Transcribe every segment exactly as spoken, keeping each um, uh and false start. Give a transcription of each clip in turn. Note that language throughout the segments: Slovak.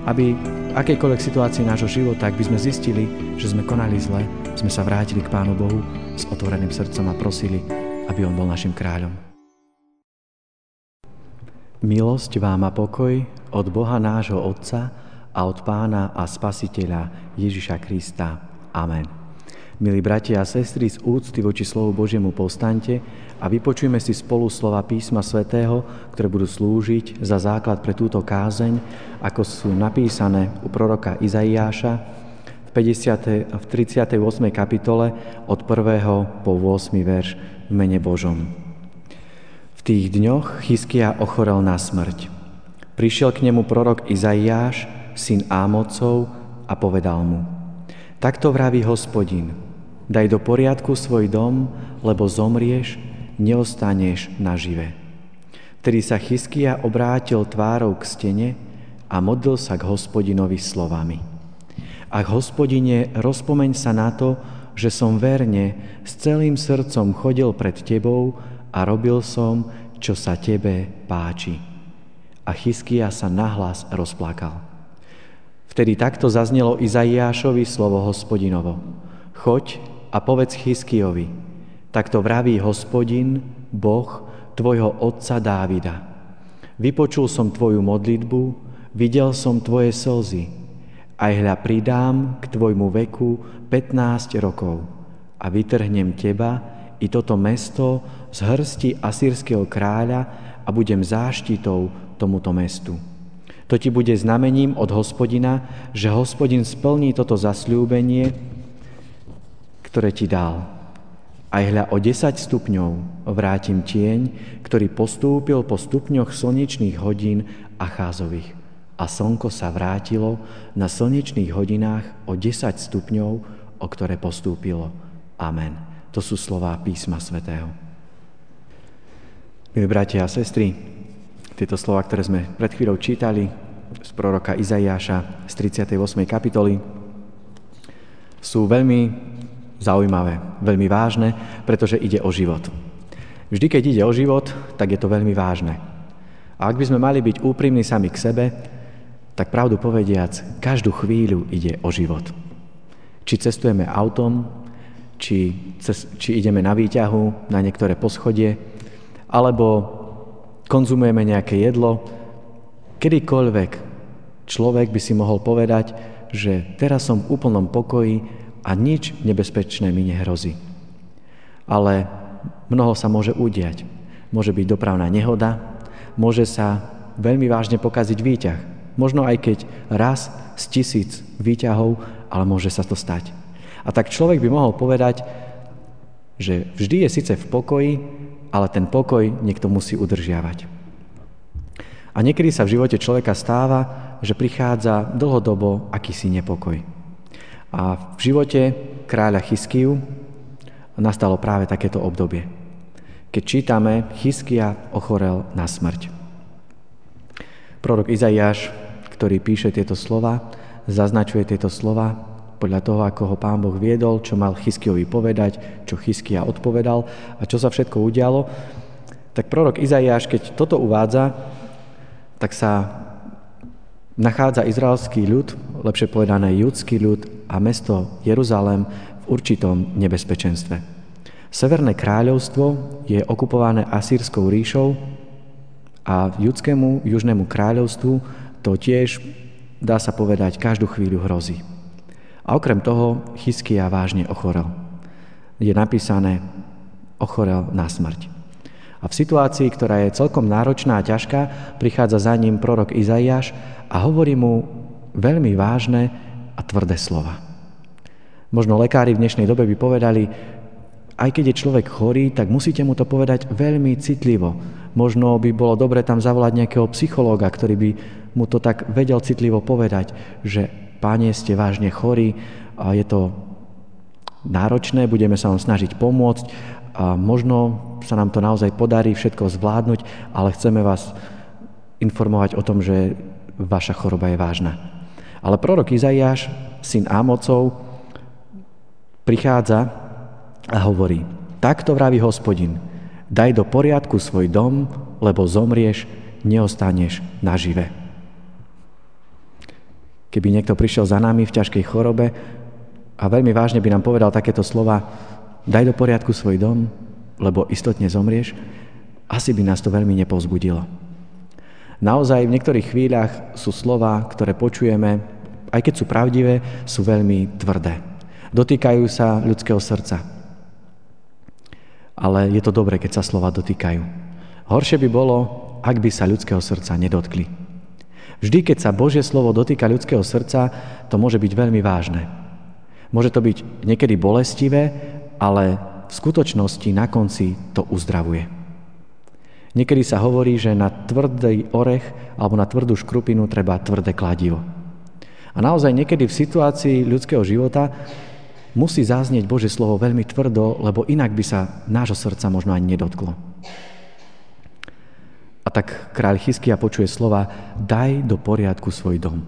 aby v akejkoľvek situácii nášho života, ak by sme zistili, že sme konali zle, sme sa vrátili k Pánu Bohu s otvoreným srdcom a prosili, aby On bol našim kráľom. Milosť vám a pokoj od Boha nášho Otca a od Pána a Spasiteľa Ježiša Krista. Amen. Milí bratia a sestry, z úcty voči slovu Božiemu povstaňte a vypočujme si spolu slova písma svätého, ktoré budú slúžiť za základ pre túto kázeň, ako sú napísané u proroka Izaiáša v, päťdesiatej v tridsiatej ôsmej kapitole od prvého po ôsmy verš v mene Božom. V tých dňoch Chizkia ochorel na smrť. Prišiel k nemu prorok Izaiáš, syn Ámocov, a povedal mu: Takto vraví Hospodin, daj do poriadku svoj dom, lebo zomrieš, neostaneš nažive. Vtedy sa Chizkia obrátil tvárou k stene a modlil sa k Hospodinovi slovami: Ach, Hospodine, rozpomeň sa na to, že som verne s celým srdcom chodil pred tebou a robil som, čo sa tebe páči. A Chizkia sa nahlas rozplakal. Vtedy takto zaznelo Izaiášovi slovo Hospodinovo: Choď a povedz Chizkiovi, takto vraví Hospodin, Boh tvojho otca Dávida. Vypočul som tvoju modlitbu, videl som tvoje slzy. Aj hľa pridám k tvojmu veku pätnásť rokov a vytrhnem teba i toto mesto z hrsti asýrskeho kráľa a budem záštitou tomuto mestu. To ti bude znamením od Hospodina, že Hospodin splní toto zasľúbenie, ktoré ti dal. Aj hľa o desať stupňov vrátim tieň, ktorý postúpil po stupňoch slnečných hodín Acházových. A slnko sa vrátilo na slnečných hodinách o desať stupňov, o ktoré postúpilo. Amen. To sú slová písma svätého. Milí bratia a sestry, tieto slova, ktoré sme pred chvíľou čítali z proroka Izaiáša z tridsiatej ôsmej kapitoly, sú veľmi zaujímavé, veľmi vážne, pretože ide o život. Vždy, keď ide o život, tak je to veľmi vážne. A ak by sme mali byť úprimní sami k sebe, tak pravdu povediac, každú chvíľu ide o život. Či cestujeme autom, či, cez, či ideme na výťahu, na niektoré poschodie, alebo konzumujeme nejaké jedlo, kedykoľvek človek by si mohol povedať, že teraz som v úplnom pokoji a nič nebezpečné mi nehrozí. Ale mnoho sa môže udiať. Môže byť dopravná nehoda, môže sa veľmi vážne pokaziť výťah. Možno aj keď raz z tisíc výťahov, ale môže sa to stať. A tak človek by mohol povedať, že vždy je síce v pokoji, ale ten pokoj niekto musí udržiavať. A niekedy sa v živote človeka stáva, že prichádza dlhodobo akýsi nepokoj. A v živote kráľa Chizkiu nastalo práve takéto obdobie, keď čítame: Chizkia ochorel na smrť. Prorok Izaiáš, ktorý píše tieto slova, zaznačuje tieto slova podľa toho, ako ho Pán Boh viedol, čo mal Chizkiovi povedať, čo Chizkia odpovedal a čo sa všetko udialo. Tak prorok Izaiáš, keď toto uvádza, tak sa nachádza izraelský ľud, lepšie povedané judský ľud a mesto Jeruzalém v určitom nebezpečenstve. Severné kráľovstvo je okupované Asýrskou ríšou a judskému južnému kráľovstvu to tiež, dá sa povedať, každú chvíľu hrozí. A okrem toho Chizkia vážne ochorel. Je napísané: ochorel na smrť. A v situácii, ktorá je celkom náročná a ťažká, prichádza za ním prorok Izaiáš a hovorí mu veľmi vážne a tvrdé slova. Možno lekári v dnešnej dobe by povedali: aj keď je človek chorý, tak musíte mu to povedať veľmi citlivo. Možno by bolo dobre tam zavolať nejakého psychológa, ktorý by mu to tak vedel citlivo povedať, že Páne, ste vážne chorí a je to náročné, budeme sa vám snažiť pomôcť a možno sa nám to naozaj podarí všetko zvládnuť, ale chceme vás informovať o tom, že vaša choroba je vážna. Ale prorok Izaiáš, syn Ámocov, prichádza a hovorí: takto vraví Hospodin, daj do poriadku svoj dom, lebo zomrieš, neostaneš nažive. Keby niekto prišiel za nami v ťažkej chorobe a veľmi vážne by nám povedal takéto slova: daj do poriadku svoj dom, lebo istotne zomrieš, asi by nás to veľmi nepovzbudilo. Naozaj v niektorých chvíľach sú slova, ktoré počujeme, aj keď sú pravdivé, sú veľmi tvrdé. Dotýkajú sa ľudského srdca. Ale je to dobré, keď sa slova dotýkajú. Horšie by bolo, ak by sa ľudského srdca nedotkli. Vždy, keď sa Božie slovo dotýka ľudského srdca, to môže byť veľmi vážne. Môže to byť niekedy bolestivé, ale v skutočnosti na konci to uzdravuje. Niekedy sa hovorí, že na tvrdý orech alebo na tvrdú škrupinu treba tvrdé kladivo. A naozaj niekedy v situácii ľudského života musí zaznieť Božie slovo veľmi tvrdo, lebo inak by sa nášho srdca možno ani nedotklo. A tak kráľ Chizkia počuje slova: daj do poriadku svoj dom.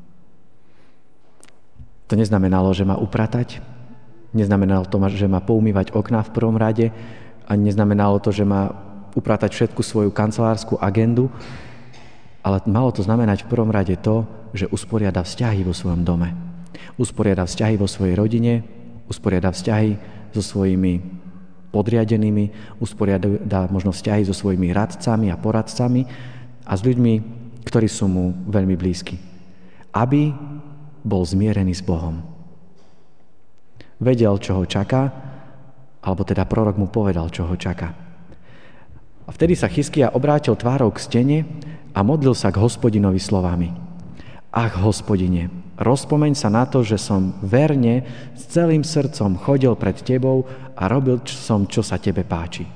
To neznamenalo, že má upratať, neznamenalo to, že má poumývať okná v prvom rade, a neznamenalo to, že má upratať všetku svoju kancelárskú agendu, ale malo to znamenať v prvom rade to, že usporiada vzťahy vo svojom dome. Usporiada vzťahy vo svojej rodine, usporiada vzťahy so svojimi podriadenými, usporiada možno vzťahy so svojimi radcami a poradcami a s ľuďmi, ktorí sú mu veľmi blízki. Aby bol zmierený s Bohom. Vedel, čo ho čaká, alebo teda prorok mu povedal, čo ho čaká. A vtedy sa Chizkia obrátil tvárou k stene a modlil sa k Hospodinovi slovami: Ach, Hospodine, rozpomeň sa na to, že som verne s celým srdcom chodil pred tebou a robil som, čo sa tebe páči.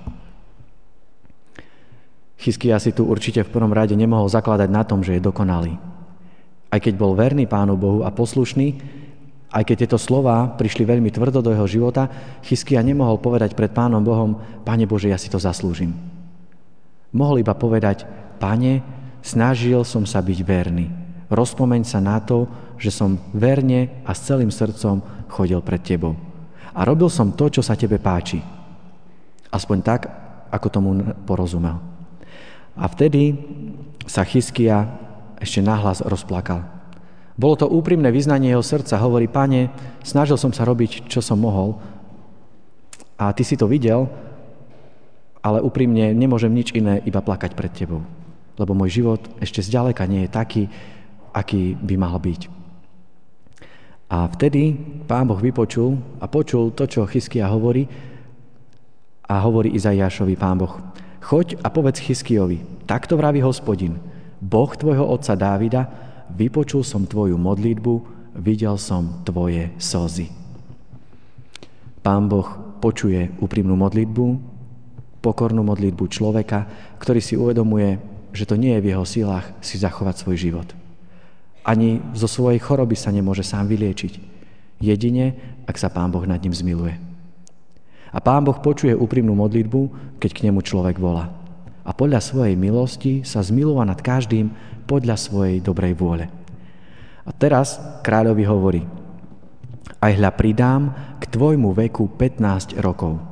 Chizkia si tu určite v prvom rade nemohol zakladať na tom, že je dokonalý. Aj keď bol verný Pánu Bohu a poslušný, aj keď tieto slová prišli veľmi tvrdo do jeho života, Chizkia nemohol povedať pred Pánom Bohom: Pane Bože, ja si to zaslúžim. Mohol iba povedať: Pane, snažil som sa byť verný. Rozpomeň sa na to, že som verne a s celým srdcom chodil pred tebou. A robil som to, čo sa tebe páči. Aspoň tak, ako tomu porozumel. A vtedy sa Chizkia ešte nahlas rozplakal. Bolo to úprimné vyznanie jeho srdca. Hovorí: Pane, snažil som sa robiť, čo som mohol, a ty si to videl, ale úprimne nemôžem nič iné, iba plakať pred tebou. Lebo môj život ešte zďaleka nie je taký, aký by mal byť. A vtedy Pán Boh vypočul a počul to, čo Chizkia hovorí, a hovorí Izaiášovi Pán Boh: Choď a povedz Chizkiovi: Takto vraví Hospodin, Boh tvojho otca Dávida, vypočul som tvoju modlitbu, videl som tvoje slzy. Pán Boh počuje úprimnú modlitbu, pokornú modlitbu človeka, ktorý si uvedomuje, že to nie je v jeho silách si zachovať svoj život. Ani zo svojej choroby sa nemôže sám vyliečiť. Jedine, ak sa Pán Boh nad ním zmiluje. A Pán Boh počuje úprimnú modlitbu, keď k nemu človek volá. A podľa svojej milosti sa zmiluje nad každým podľa svojej dobrej vôle. A teraz kráľovi hovorí: Aj hľa pridám k tvojmu veku pätnásť rokov.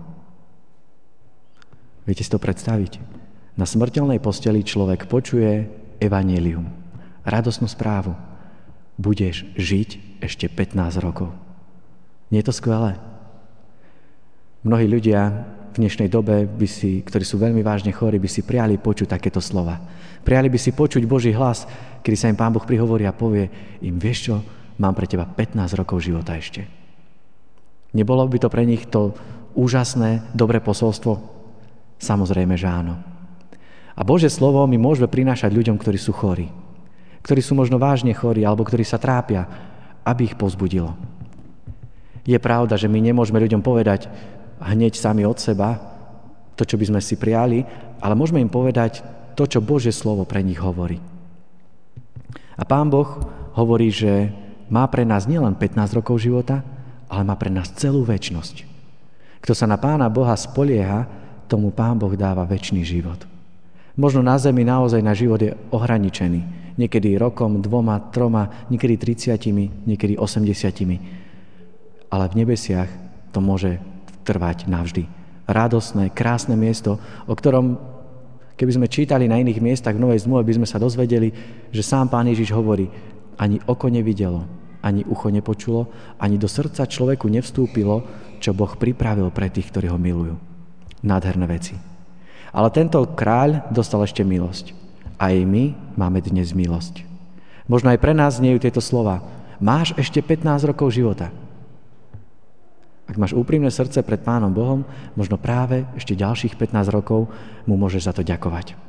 Viete si to predstaviť? Na smrteľnej posteli človek počuje evanjelium, radosnú správu. Budeš žiť ešte pätnásť rokov. Nie je to skvelé? Mnohí ľudia v dnešnej dobe, by si, ktorí sú veľmi vážne chorí, by si priali počuť takéto slova. Priali by si počuť Boží hlas, kedy sa im Pán Boh prihovorí a povie im: Vieš čo, mám pre teba pätnásť rokov života ešte. Nebolo by to pre nich to úžasné, dobré posolstvo? Samozrejme, že áno. A Božie slovo my môžeme prinášať ľuďom, ktorí sú chorí, ktorí sú možno vážne chorí alebo ktorí sa trápia, aby ich povzbudilo. Je pravda, že my nemôžeme ľuďom povedať hneď sami od seba to, čo by sme si prijali, ale môžeme im povedať to, čo Božie slovo pre nich hovorí. A Pán Boh hovorí, že má pre nás nielen pätnásť rokov života, ale má pre nás celú večnosť. Kto sa na Pána Boha spolieha, tomu Pán Boh dáva večný život. Možno na zemi naozaj na život je ohraničený. Niekedy rokom, dvoma, troma, niekedy tridsiatimi, niekedy osemdesiatimi. Ale v nebesiach to môže trvať navždy. Radosné, krásne miesto, o ktorom, keby sme čítali na iných miestach v Novej zmluve, by sme sa dozvedeli, že sám Pán Ježiš hovorí: ani oko nevidelo, ani ucho nepočulo, ani do srdca človeku nevstúpilo, čo Boh pripravil pre tých, ktorí ho milujú. Nádherné veci. Ale tento kráľ dostal ešte milosť. A aj my máme dnes milosť. Možno aj pre nás zniejú tieto slova. Máš ešte pätnásť rokov života. Ak máš úprimné srdce pred Pánom Bohom, možno práve ešte ďalších pätnásť rokov mu môžeš za to ďakovať.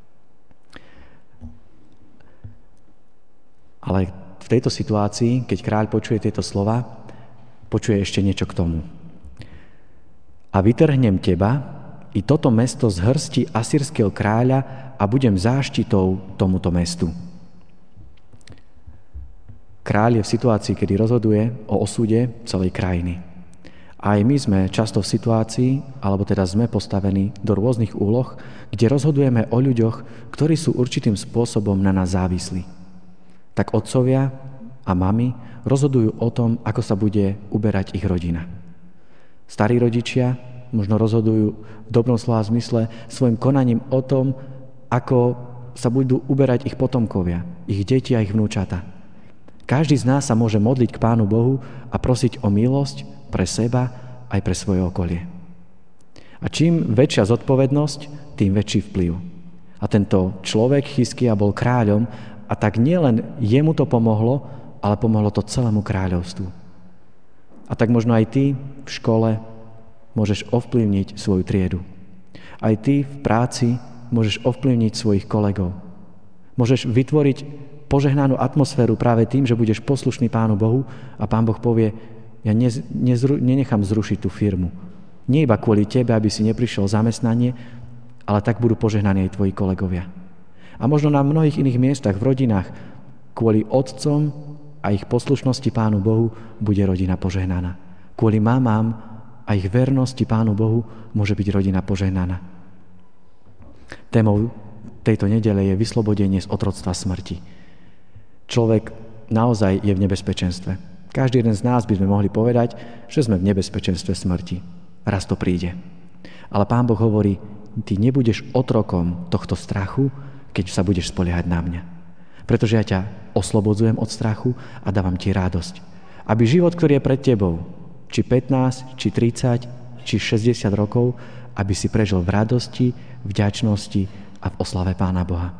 Ale v tejto situácii, keď kráľ počuje tieto slova, počuje ešte niečo k tomu. A vytrhnem teba i toto mesto z hrsti asýrskeho kráľa a budem záštitou tomuto mestu. Kráľ je v situácii, kedy rozhoduje o osude celej krajiny. A aj my sme často v situácii, alebo teda sme postavení do rôznych úloh, kde rozhodujeme o ľuďoch, ktorí sú určitým spôsobom na nás závislí. Tak otcovia a mami rozhodujú o tom, ako sa bude uberať ich rodina. Starí rodičia možno rozhodujú v dobrom slova zmysle svojim konaním o tom, ako sa budú uberať ich potomkovia, ich deti a ich vnúčata. Každý z nás sa môže modliť k Pánu Bohu a prosiť o milosť pre seba aj pre svoje okolie. A čím väčšia zodpovednosť, tým väčší vplyv. A tento človek Chizkia bol kráľom a tak nielen jemu to pomohlo, ale pomohlo to celému kráľovstvu. A tak možno aj ty v škole môžeš ovplyvniť svoju triedu. Aj ty v práci môžeš ovplyvniť svojich kolegov. Môžeš vytvoriť požehnanú atmosféru práve tým, že budeš poslušný Pánu Bohu a Pán Boh povie, ja nez, nezru, nenechám zrušiť tú firmu. Nie iba kvôli tebe, aby si neprišiel zamestnanie, ale tak budú požehnaní aj tvoji kolegovia. A možno na mnohých iných miestach, v rodinách, kvôli otcom a ich poslušnosti Pánu Bohu bude rodina požehnaná. Kvôli mamám a ich vernosti Pánu Bohu môže byť rodina požehnaná. Témou tejto nedele je vyslobodenie z otroctva smrti. Človek naozaj je v nebezpečenstve. Každý jeden z nás by sme mohli povedať, že sme v nebezpečenstve smrti. Raz to príde. Ale Pán Boh hovorí, ty nebudeš otrokom tohto strachu, keď sa budeš spoliehať na mňa. Pretože ja ťa oslobodzujem od strachu a dávam ti radosť. Aby život, ktorý je pred tebou, či pätnásť, či tridsať, či šesťdesiat rokov, aby si prežil v radosti, vďačnosti a v oslave Pána Boha.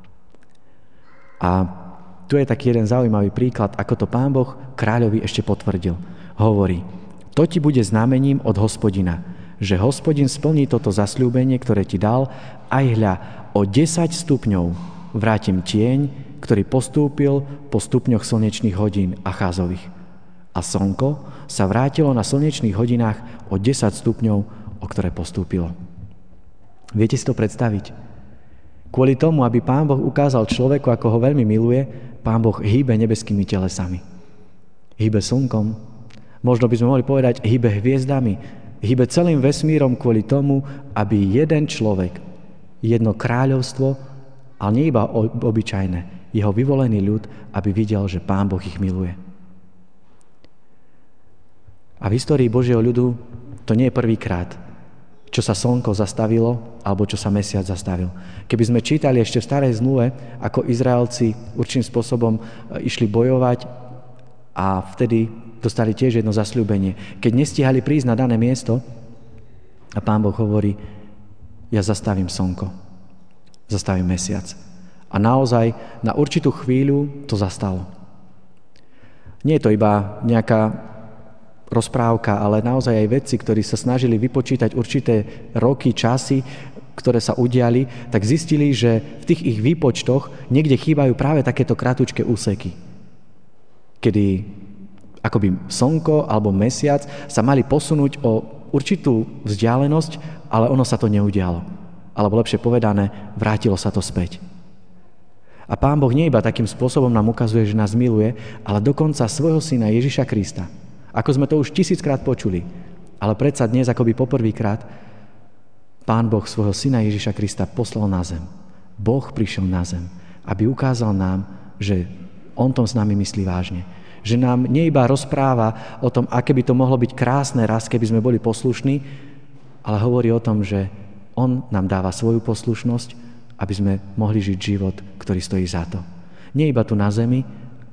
A tu je taký jeden zaujímavý príklad, ako to Pán Boh kráľovi ešte potvrdil. Hovorí, to ti bude znamením od Hospodina, že Hospodin splní toto zasľúbenie, ktoré ti dal, aj hľa, o desať stupňov vrátim tieň, ktorý postúpil po stupňoch slnečných hodín Acházových. A slnko sa vrátilo na slnečných hodinách o desať stupňov, o ktoré postúpilo. Viete si to predstaviť? Kvôli tomu, aby Pán Boh ukázal človeku, ako ho veľmi miluje, Pán Boh hýbe nebeskými telesami. Hýbe slnkom. Možno by sme mohli povedať, hýbe hviezdami. Hýbe celým vesmírom kvôli tomu, aby jeden človek, jedno kráľovstvo, ale nie iba obyčajné, jeho vyvolený ľud, aby videl, že Pán Boh ich miluje. A v histórii Božieho ľudu to nie je prvýkrát, čo sa slnko zastavilo, alebo čo sa mesiac zastavil. Keby sme čítali ešte v starej zmluve, ako Izraelci určitým spôsobom išli bojovať a vtedy dostali tiež jedno zasľúbenie. Keď nestihali prísť na dané miesto a Pán Boh hovorí, ja zastavím slnko, zastavím mesiac. A naozaj na určitú chvíľu to zastalo. Nie je to iba nejaká rozprávka, ale naozaj aj vedci, ktorí sa snažili vypočítať určité roky, časy, ktoré sa udiali, tak zistili, že v tých ich výpočtoch niekde chýbajú práve takéto kratučké úseky, kedy akoby slnko alebo mesiac sa mali posunúť o určitú vzdialenosť, ale ono sa to neudialo. Alebo lepšie povedané, vrátilo sa to späť. A Pán Boh nie iba takým spôsobom nám ukazuje, že nás miluje, ale dokonca svojho syna Ježiša Krista. Ako sme to už tisíckrát počuli, ale predsa dnes akoby poprvýkrát Pán Boh svojho syna Ježiša Krista poslal na zem. Boh prišiel na zem, aby ukázal nám, že on tom s nami myslí vážne. Že nám nie iba rozpráva o tom, aké by to mohlo byť krásne raz, keby sme boli poslušní, ale hovorí o tom, že on nám dáva svoju poslušnosť, aby sme mohli žiť život, ktorý stojí za to. Nie iba tu na zemi,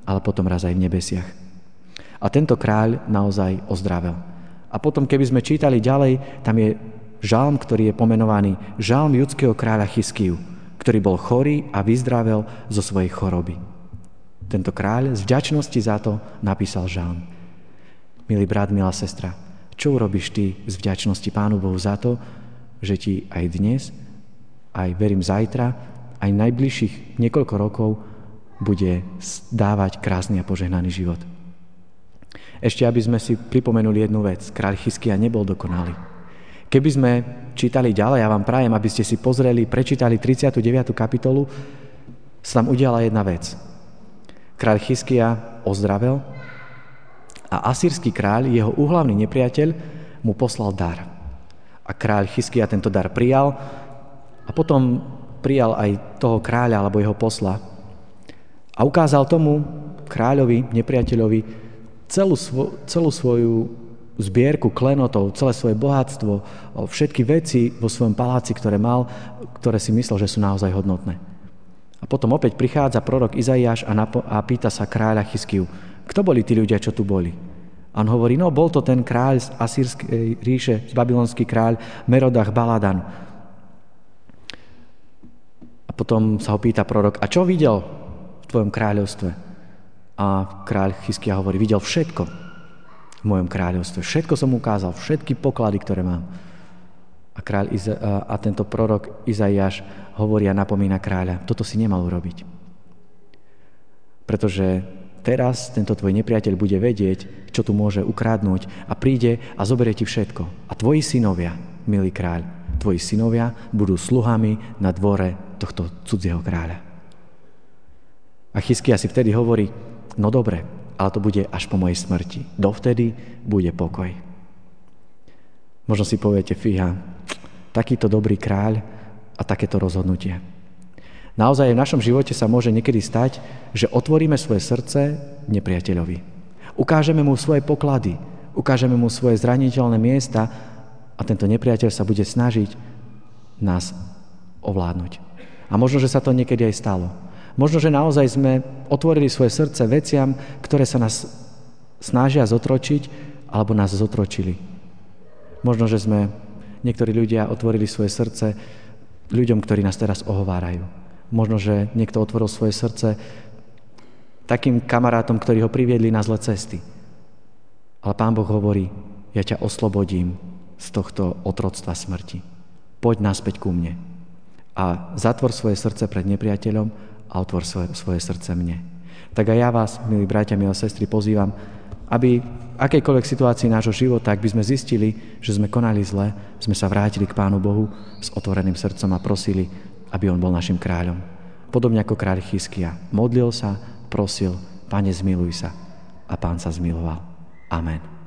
ale potom raz aj v nebesiach. A tento kráľ naozaj ozdravel. A potom, keby sme čítali ďalej, tam je žalm, ktorý je pomenovaný žalm judského kráľa Chiskiu, ktorý bol chorý a vyzdravel zo svojej choroby. Tento kráľ z vďačnosti za to napísal žalm. Milý brat, milá sestra, čo urobíš ty z vďačnosti Pánu Bohu za to, že ti aj dnes, aj verím zajtra, aj najbližších niekoľko rokov bude dávať krásny a požehnaný život. Ešte, aby sme si pripomenuli jednu vec. Kráľ Chizkia nebol dokonalý. Keby sme čítali ďalej, ja vám prajem, aby ste si pozreli, prečítali tridsiatu deviatu kapitolu, sa tam udiala jedna vec. Kráľ Chizkia ozdravel a asýrsky kráľ, jeho úhlavný nepriateľ, mu poslal dar. A kráľ Chizkia tento dar prijal a potom prijal aj toho kráľa alebo jeho posla a ukázal tomu kráľovi, nepriateľovi, celú, svo, celú svoju zbierku klenotov, celé svoje bohatstvo, všetky veci vo svojom paláci, ktoré mal, ktoré si myslel, že sú naozaj hodnotné. A potom opäť prichádza prorok Izaiáš a, napo- a pýta sa kráľa Chizkiu, kto boli tí ľudia, čo tu boli? A on hovorí, no bol to ten kráľ z asýrskej ríše, z babylonský kráľ Merodach Baladan. A potom sa ho pýta prorok, a čo videl v tvojom kráľovstve? A kráľ Chizkia hovorí, videl všetko v mojom kráľovstve. Všetko som ukázal, všetky poklady, ktoré mám. A, kráľ Iza- a tento prorok Izaiáš hovorí a napomína kráľa, toto si nemal urobiť. Pretože teraz tento tvoj nepriateľ bude vedieť, čo tu môže ukradnúť a príde a zoberie ti všetko. A tvoji synovia, milý kráľ, tvoji synovia budú sluhami na dvore tohto cudzieho kráľa. A Chizkia si vtedy hovorí, no dobre, ale to bude až po mojej smrti. Dovtedy bude pokoj. Možno si poviete, fíha, takýto dobrý kráľ a takéto rozhodnutie. Naozaj v našom živote sa môže niekedy stať, že otvoríme svoje srdce nepriateľovi. Ukážeme mu svoje poklady, ukážeme mu svoje zraniteľné miesta a tento nepriateľ sa bude snažiť nás ovládnuť. A možno, že sa to niekedy aj stalo. Možno, že naozaj sme otvorili svoje srdce veciam, ktoré sa nás snažia zotročiť alebo nás zotročili. Možno, že sme niektorí ľudia otvorili svoje srdce ľuďom, ktorí nás teraz ohovárajú. Možno, že niekto otvoril svoje srdce takým kamarátom, ktorí ho priviedli na zlé cesty. Ale Pán Boh hovorí, ja ťa oslobodím z tohto otroctva smrti. Poď naspäť ku mne. A zatvor svoje srdce pred nepriateľom a otvor svoje, svoje srdce mne. Tak aj ja vás, milí bratia, milé sestry, pozývam, aby v akejkoľvek situácii nášho života, ak by sme zistili, že sme konali zle, sme sa vrátili k Pánu Bohu s otvoreným srdcom a prosili, aby on bol našim kráľom. Podobne ako kráľ Chizkia. Modlil sa, prosil, Pane, zmiluj sa. A Pán sa zmiloval. Amen.